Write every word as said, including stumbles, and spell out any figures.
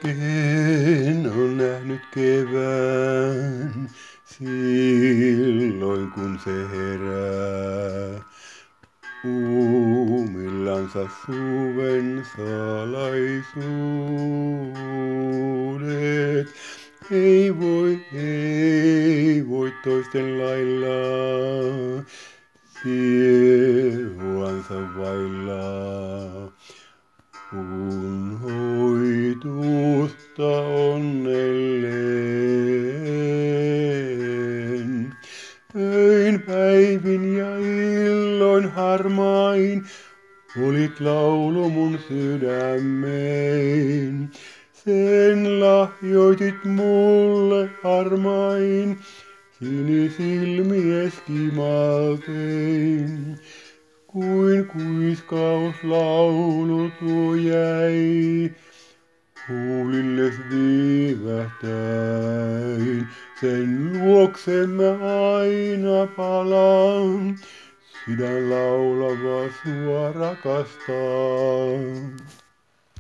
En on nähnyt kevään, silloin kun se herää. Kuumillansa suven salaisuudet. Ei voi, ei voi toisten lailla sieluansa vailla. Unhoitusta onnelleen. Öin, päivin ja illoin harmain olit laulu mun sydämeen. Sen lahjoitit mulle harmain, sinisilmies kimaltein. Kuin kuiskauslaulu tuo jäi huulilles viivähtäin. Sen luokse mä aina palaan, sydän laulavaa sua rakastan.